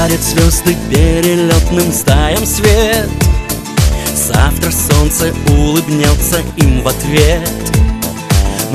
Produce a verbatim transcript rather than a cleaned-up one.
дарит звезды перелетным стаям свет. Завтра солнце улыбнется им в ответ.